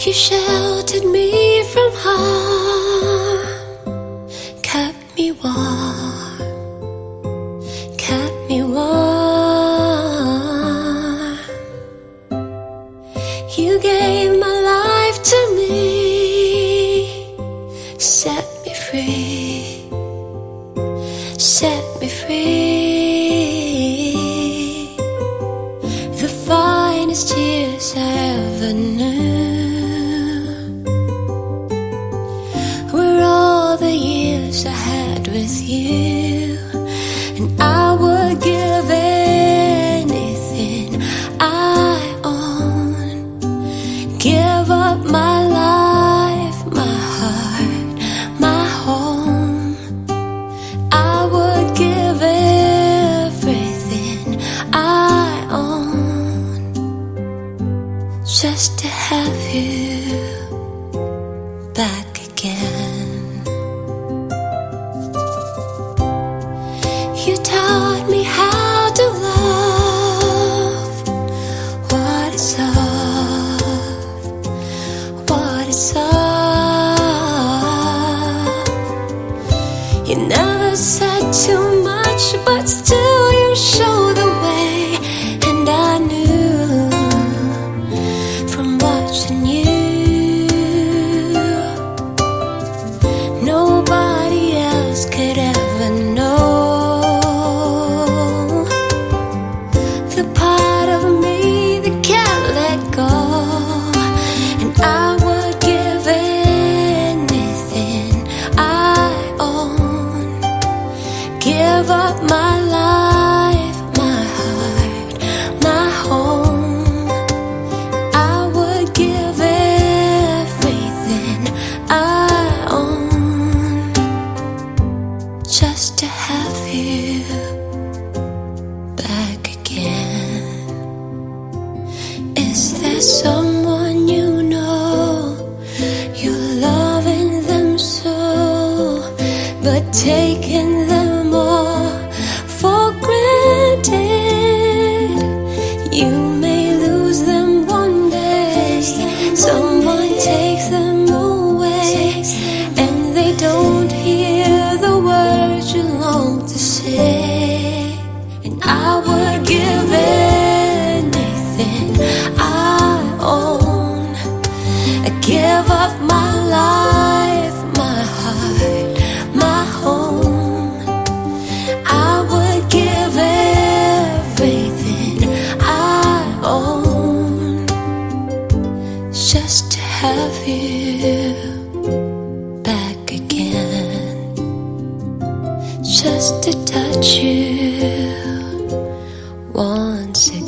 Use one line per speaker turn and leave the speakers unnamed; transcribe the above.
You sheltered me from harm, kept me warm, kept me warm. You gave my life to me, set me free, set me free. The finest years I ever knew were all the years I had with you, and I would give anything I own, give up my life, my heart, my home. I would give everything I own just to have you back again. You taught me how to love, what is love, what is love. You never said too much, but still you showed the way, and I knew from watching you. Nobody else could ever know the part of me that can't let go, and I would give anything I own, give up my life, my heart, my home. I would give everything I own just to have you back again. Is there someone you know, you're loving them so, but taking them all for granted? You may lose them one day, someone takes them away, and they don't hear the words you long to say. And I would give anything I own, I give up my life, my heart, my home. I would give everything I own just to have you back again, just to touch you once again.